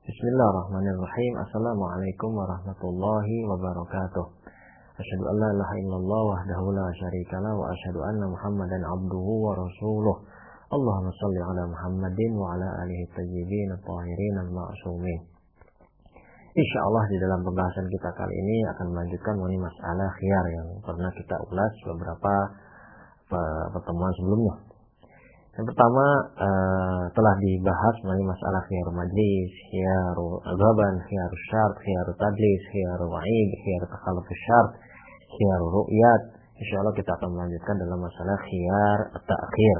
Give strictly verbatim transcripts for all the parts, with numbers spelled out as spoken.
Bismillahirrahmanirrahim. Assalamualaikum warahmatullahi wabarakatuh. Asyhadu an la ilaha illallah wahdahu la syarikalah wa asyhadu anna Muhammadan abduhu wa rasuluh. Allahumma shalli ala Muhammadin wa ala alihi thayyibin at-tahirin al-ma'sumin. Insyaallah di dalam pembahasan kita kali ini akan melanjutkan mengenai masalah khiyar yang pernah kita ulas beberapa pertemuan sebelumnya. Yang pertama uh, telah dibahas mengenai masalah khiyar majlis, khiyar aghaban, khiyar syart, khiyar tadlis, khiyar wa'id, khiyar takhallufus syart, khiyar ru'yat. Insyaallah kita akan melanjutkan dalam masalah khiyar ta'khir.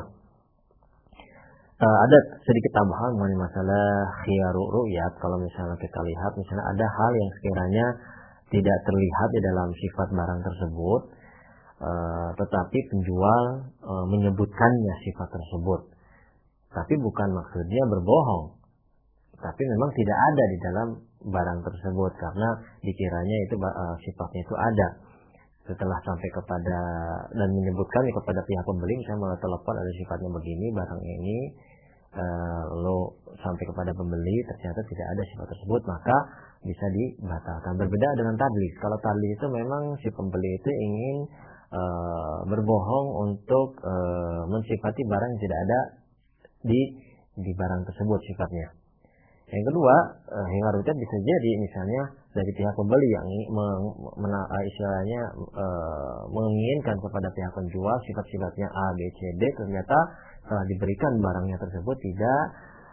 Uh, ada sedikit tambahan mengenai masalah khiyar ru'yat. Kalau misalnya kita lihat, misalnya ada hal yang sekiranya tidak terlihat di dalam sifat barang tersebut, Uh, tetapi penjual uh, menyebutkannya sifat tersebut, tapi bukan maksudnya berbohong, tapi memang tidak ada di dalam barang tersebut karena dikiranya itu uh, sifatnya itu ada. Setelah sampai kepada dan menyebutkannya kepada pihak pembeli, misalnya melalui telepon ada sifatnya begini barang ini, uh, lalu sampai kepada pembeli ternyata tidak ada sifat tersebut, maka bisa dibatalkan. Berbeda dengan tadlis. Kalau tadlis itu memang si pembeli itu ingin Uh, berbohong untuk uh, mensifati barang yang tidak ada di di barang tersebut sifatnya. Yang kedua, uh, khiyar ru'yat bisa jadi misalnya dari pihak pembeli yang meng, mena, uh, istilahnya uh, menginginkan kepada pihak penjual sifat-sifatnya A, B, C, D, ternyata telah diberikan barangnya tersebut tidak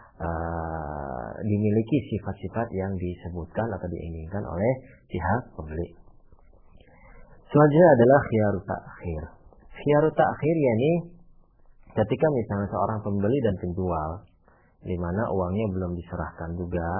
uh, dimiliki sifat-sifat yang disebutkan atau diinginkan oleh pihak pembeli. Selanjutnya adalah khiyar ta'khir. Khiyar ta'khir yakni ketika misalnya seorang pembeli dan penjual di mana uangnya belum diserahkan juga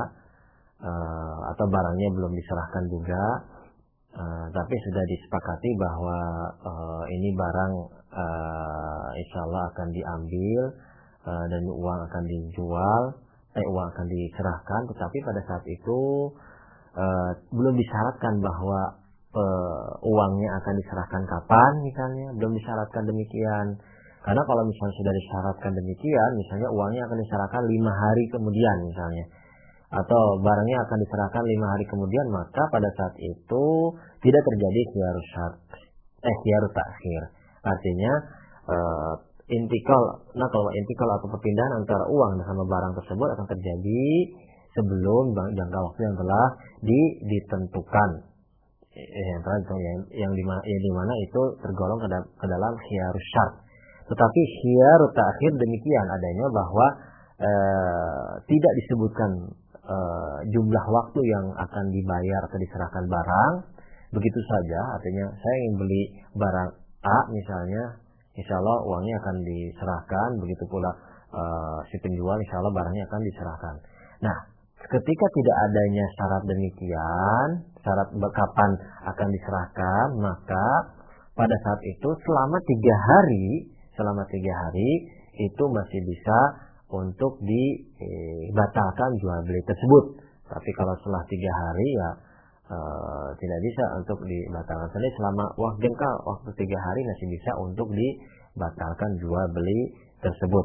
uh, atau barangnya belum diserahkan juga, uh, tapi sudah disepakati bahwa uh, ini barang uh, insya Allah akan diambil uh, dan uang akan dijual, eh uang akan diserahkan, tetapi pada saat itu uh, belum disyaratkan bahwa Uh, uangnya akan diserahkan kapan misalnya, belum disyaratkan demikian. Karena kalau misalnya sudah disyaratkan demikian, misalnya uangnya akan diserahkan lima hari kemudian misalnya, atau barangnya akan diserahkan lima hari kemudian, maka pada saat itu tidak terjadi khiyar syart, eh khiyar ta'khir. Artinya uh, intikal, nah kalau intikal atau perpindahan antara uang sama barang tersebut akan terjadi sebelum jangka waktu yang telah di, ditentukan. yang yang yang di mana yang di mana itu tergolong ke, da, ke dalam khiyar syart. Tetapi khiyar ta'khir demikian adanya bahwa e, tidak disebutkan e, jumlah waktu yang akan dibayar atau diserahkan barang begitu saja. Artinya saya ingin beli barang A misalnya, insya Allah uangnya akan diserahkan, begitu pula e, si penjual insya Allah barangnya akan diserahkan. Nah, ketika tidak adanya syarat demikian, syarat kapan akan diserahkan, maka pada saat itu selama tiga hari, selama tiga hari itu masih bisa untuk dibatalkan jual beli tersebut. Tapi kalau setelah tiga hari ya e, tidak bisa untuk dibatalkan. Jadi selama waktu jangka waktu tiga hari masih bisa untuk dibatalkan jual beli tersebut.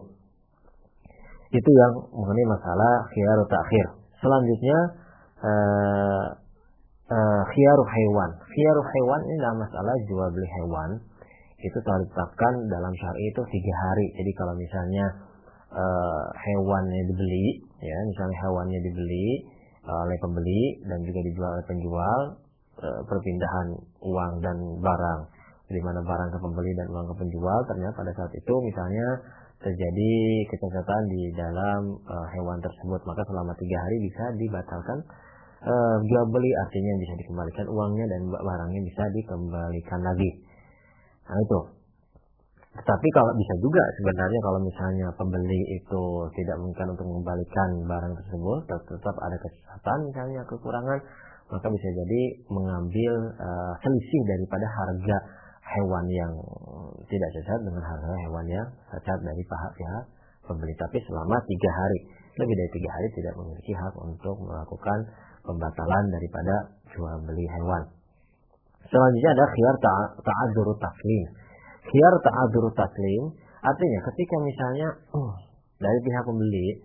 Itu yang mengenai masalah khiyar ta'khir. Selanjutnya uh, uh, khiyaruh hewan. Khiyaruh hewan ini adalah masalah jual beli hewan. Itu telah ditetapkan dalam syar'i itu tiga hari. Jadi kalau misalnya uh, hewannya dibeli, ya misalnya hewannya dibeli uh, oleh pembeli dan juga dijual oleh penjual, uh, perpindahan uang dan barang, di mana barang ke pembeli dan uang ke penjual, ternyata pada saat itu misalnya terjadi kecacatan di dalam uh, hewan tersebut, maka selama tiga hari bisa dibatalkan uh, jual beli, artinya bisa dikembalikan uangnya dan barangnya bisa dikembalikan lagi. Nah itu. Tetapi kalau bisa juga sebenarnya kalau misalnya pembeli itu tidak mungkin untuk mengembalikan barang tersebut, tetap ada kecacatan misalnya kekurangan, maka bisa jadi mengambil uh, selisih daripada harga hewan yang tidak cacat dengan harga hewan yang cacat dari pihak pembeli. Tapi selama tiga hari, lebih dari tiga hari tidak memiliki hak untuk melakukan pembatalan daripada jual beli hewan. Selanjutnya ada khiyar ta'adzuru taslim. Khiyar ta'adzuru taslim artinya ketika misalnya uh, dari pihak pembeli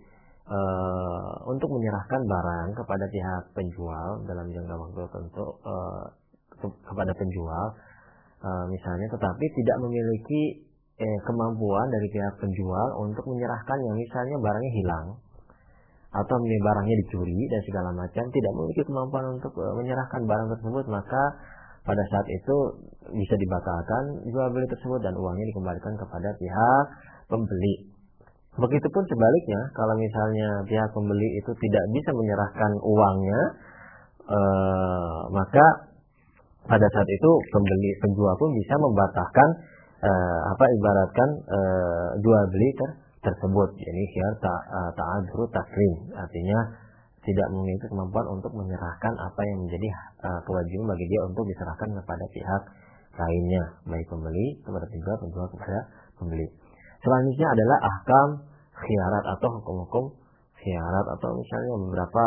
uh, untuk menyerahkan barang kepada pihak penjual dalam jangka waktu tertentu uh, kepada penjual uh, misalnya, tetapi tidak memiliki eh, kemampuan dari pihak penjual untuk menyerahkannya, misalnya barangnya hilang atau barangnya dicuri dan segala macam, tidak memiliki kemampuan untuk uh, menyerahkan barang tersebut, maka pada saat itu bisa dibatalkan jual beli tersebut dan uangnya dikembalikan kepada pihak pembeli. Begitupun sebaliknya, kalau misalnya pihak pembeli itu tidak bisa menyerahkan uangnya, eh, maka pada saat itu pembeli penjual pun bisa membatalkan eh, apa ibaratkan eh, jual beli ter, tersebut. Jadi khiyar ta'adzuru takrim, artinya tidak memiliki kemampuan untuk menyerahkan apa yang menjadi uh, kewajiban bagi dia untuk diserahkan kepada pihak lainnya, baik pembeli kepada penjual, penjual kepada pembeli. Selanjutnya adalah ahkam khiyarat atau hukum-hukum khiyarat, atau misalnya beberapa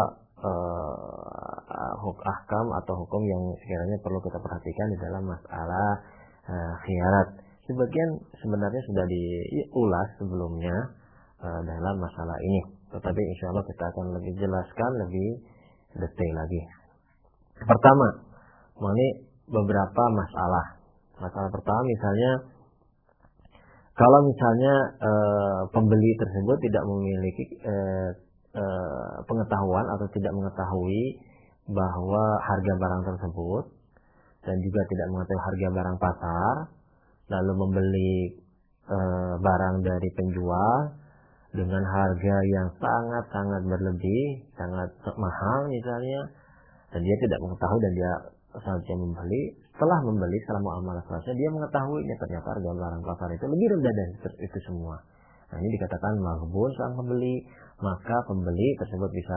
uh, ahkam atau hukum yang sekiranya perlu kita perhatikan di dalam masalah uh, khiyarat. Sebagian sebenarnya sudah diulas sebelumnya uh, dalam masalah ini, tetapi insya Allah kita akan lebih jelaskan lebih detail lagi. Pertama, mengenai beberapa masalah. Masalah pertama misalnya, kalau misalnya e, pembeli tersebut tidak memiliki e, e, pengetahuan atau tidak mengetahui bahwa harga barang tersebut dan juga tidak mengetahui harga barang pasar, lalu membeli e, barang dari penjual dengan harga yang sangat-sangat berlebih, sangat mahal misalnya, dan dia tidak mengetahui dan dia saja membeli. Setelah membeli, setelah muamalah selesai, dia mengetahuinya ternyata harga barang pasar itu lebih rendah dari itu semua. Nah, ini dikatakan maghbun sang pembeli, maka pembeli tersebut bisa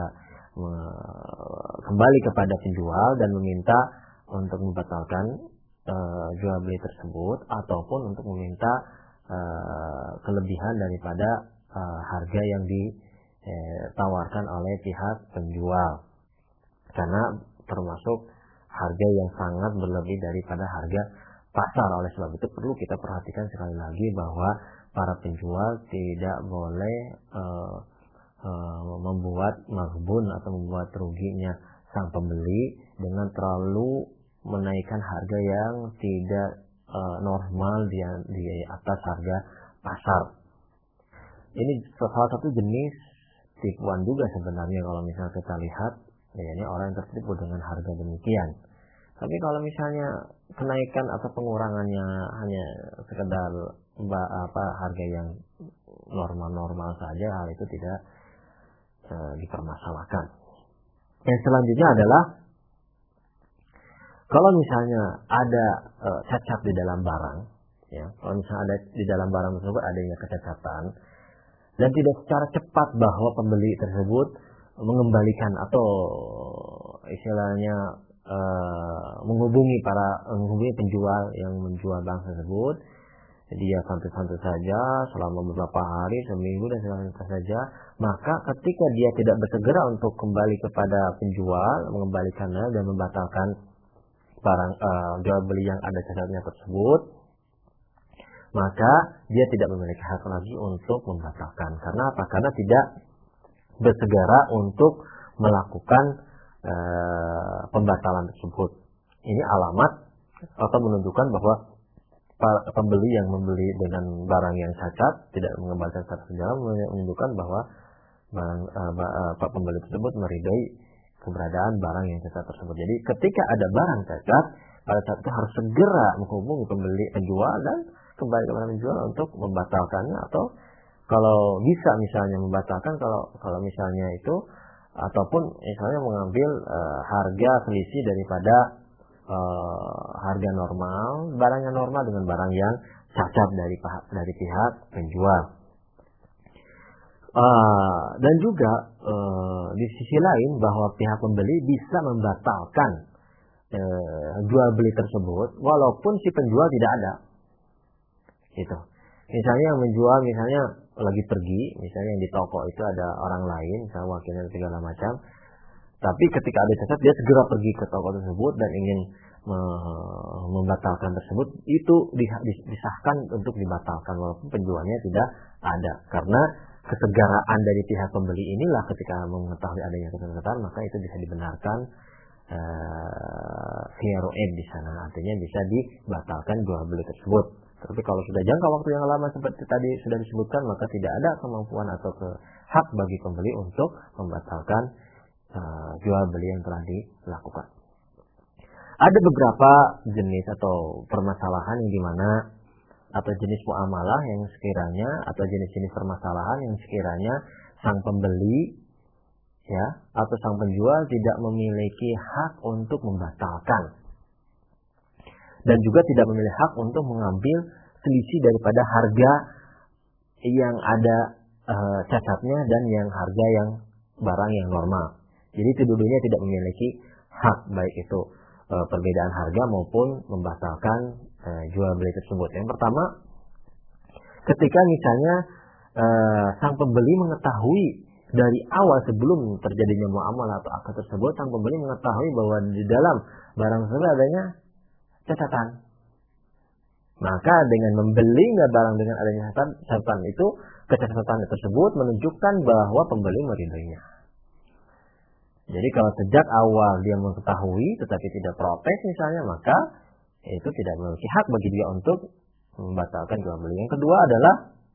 kembali kepada penjual dan meminta untuk membatalkan uh, jual beli tersebut, ataupun untuk meminta uh, kelebihan daripada uh, harga yang ditawarkan oleh pihak penjual, karena termasuk harga yang sangat berlebih daripada harga pasar. Oleh sebab itu perlu kita perhatikan sekali lagi bahwa para penjual tidak boleh uh, uh, membuat maghbun atau membuat ruginya sang pembeli dengan terlalu menaikkan harga yang tidak uh, normal di, di atas harga pasar. Ini salah satu jenis tipuan juga sebenarnya kalau misalnya kita lihat, ya, ini orang yang tertipu dengan harga demikian. Tapi kalau misalnya kenaikan atau pengurangannya hanya sekedar apa harga yang normal-normal saja, hal itu tidak e, dipermasalahkan. Yang selanjutnya adalah kalau misalnya ada e, cacat di dalam barang, ya, kalau misalnya ada di dalam barang tersebut adanya kecacatan dan tidak secara cepat bahwa pembeli tersebut mengembalikan atau istilahnya Uh, menghubungi para uh, menghubungi penjual yang menjual barang tersebut, dia santai-santai saja selama beberapa hari, seminggu dan selanjutnya saja, maka ketika dia tidak bersegera untuk kembali kepada penjual, mengembalikannya dan membatalkan barang uh, jual beli yang ada cacatnya tersebut, maka dia tidak memiliki hak lagi untuk membatalkan. Karena apa? Karena tidak bersegera untuk melakukan Uh, pembatalan tersebut. Ini alamat atau menunjukkan bahwa pembeli yang membeli dengan barang yang cacat, tidak mengembalikan secara sejalan, menunjukkan bahwa barang, uh, uh, pembeli tersebut meridai keberadaan barang yang cacat tersebut. Jadi ketika ada barang cacat, pada saat itu harus segera menghubungi pembeli penjual dan kembali kepada penjual untuk membatalkannya, atau kalau bisa misalnya membatalkan kalau kalau misalnya itu, ataupun misalnya mengambil uh, harga selisih daripada uh, harga normal, barang yang normal dengan barang yang cacat dari pihak dari pihak penjual. Uh, dan juga uh, di sisi lain bahwa pihak pembeli bisa membatalkan uh, jual beli tersebut walaupun si penjual tidak ada. Gitu. Misalnya yang menjual misalnya lagi pergi, misalnya yang di toko itu ada orang lain, misalnya wakilnya segala macam, tapi ketika ada cacat dia segera pergi ke toko tersebut dan ingin me- membatalkan tersebut, itu disahkan untuk dibatalkan walaupun penjualnya tidak ada, karena kesegaraan dari pihak pembeli inilah ketika mengetahui adanya kesesatan, maka itu bisa dibenarkan khiyarul uh, di sana, artinya bisa dibatalkan jual beli tersebut. Tapi kalau sudah jangka waktu yang lama seperti tadi sudah disebutkan, maka tidak ada kemampuan atau ke hak bagi pembeli untuk membatalkan uh, jual beli yang telah dilakukan. Ada beberapa jenis atau permasalahan yang dimana atau jenis muamalah yang sekiranya atau jenis-jenis permasalahan yang sekiranya sang pembeli ya atau sang penjual tidak memiliki hak untuk membatalkan dan juga tidak memiliki hak untuk mengambil selisih daripada harga yang ada e, cacatnya dan yang harga yang barang yang normal. Jadi kedua-duanya tidak memiliki hak, baik itu e, perbedaan harga maupun membatalkan e, jual beli tersebut. Yang pertama, ketika misalnya e, sang pembeli mengetahui dari awal sebelum terjadinya muamalah atau akad tersebut, sang pembeli mengetahui bahwa di dalam barang tersebut adanya catatan. Maka dengan membelinya barang dengan adanya catatan itu, kecacatan tersebut menunjukkan bahwa pembeli meridainya. Jadi kalau sejak awal dia mengetahui tetapi tidak protes misalnya, maka itu tidak memiliki hak bagi dia untuk membatalkan jual beli. Yang kedua adalah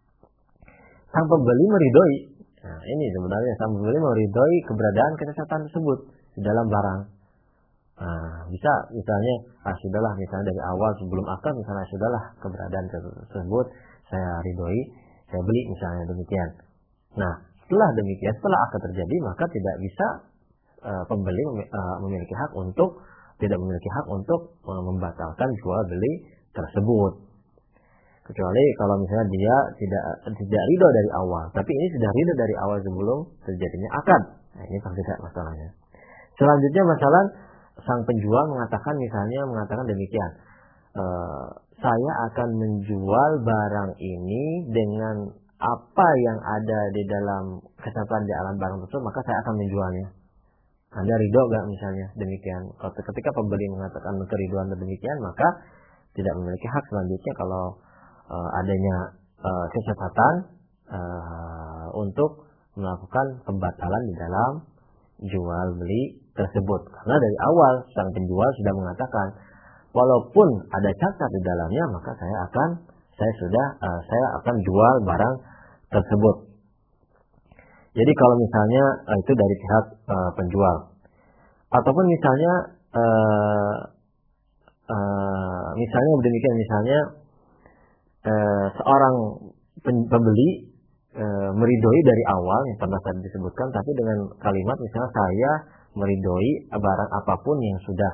sang pembeli meridai. Nah, ini sebenarnya sang pembeli meridai keberadaan kecacatan tersebut di dalam barang. Nah, bisa misalnya, ah sudahlah, misalnya dari awal sebelum akad misalnya sudahlah keberadaan tersebut saya ridhoi, saya beli misalnya demikian. Nah, setelah demikian, setelah akad terjadi, maka tidak bisa uh, pembeli uh, memiliki hak untuk tidak memiliki hak untuk uh, membatalkan jual beli tersebut. Kecuali kalau misalnya dia tidak tidak ridho dari awal, tapi ini sudah ridho dari awal sebelum terjadinya akad. Nah, ini pasti tidak masalahnya. Selanjutnya masalah sang penjual mengatakan misalnya mengatakan demikian, e, saya akan menjual barang ini dengan apa yang ada di dalam kesatuan di alam barang tersebut, maka saya akan menjualnya. Anda ridho gak misalnya demikian? Ketika pembeli mengatakan keriduan demikian, maka tidak memiliki hak selanjutnya kalau e, adanya e, kesempatan e, untuk melakukan pembatalan di dalam jual beli tersebut, karena dari awal sang penjual sudah mengatakan walaupun ada cacat di dalamnya, maka saya akan saya sudah uh, saya akan jual barang tersebut. Jadi kalau misalnya uh, itu dari pihak uh, penjual, ataupun misalnya uh, uh, misalnya demikian, misalnya uh, seorang pembeli uh, meridhoi dari awal yang pernah tadi disebutkan, tapi dengan kalimat misalnya saya meridhoi barang apapun yang sudah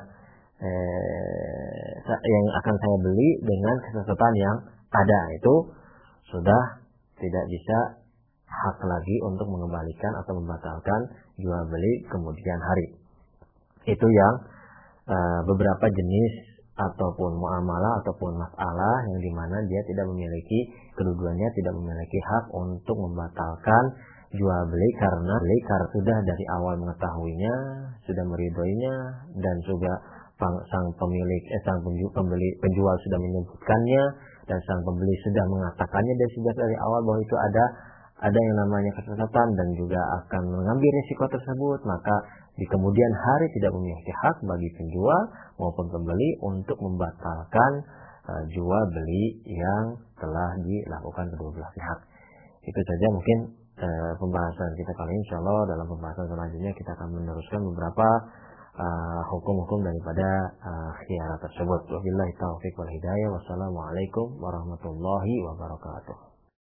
eh, yang akan saya beli dengan kesesatan yang ada, itu sudah tidak bisa hak lagi untuk mengembalikan atau membatalkan jual beli kemudian hari. Itu yang eh, beberapa jenis ataupun muamalah ataupun masalah yang dimana dia tidak memiliki, kedua-duanya tidak memiliki hak untuk membatalkan jual beli karena beli karena sudah dari awal mengetahuinya, sudah meridhoinya, dan juga sang pemilik eh, sang pembeli penjual sudah menyebutkannya, dan sang pembeli sudah mengatakannya dari sejak dari awal bahwa itu ada ada yang namanya kesesatan dan juga akan mengambil risiko tersebut, maka di kemudian hari tidak memiliki hak bagi penjual maupun pembeli untuk membatalkan uh, jual beli yang telah dilakukan kedua belah pihak. Itu saja mungkin Uh, pembahasan kita kali ini. Insyaallah dalam pembahasan selanjutnya kita akan meneruskan beberapa uh, hukum-hukum daripada uh, khiyar tersebut. Wabillahi taufiq wal hidayah. Wassalamualaikum warahmatullahi wabarakatuh.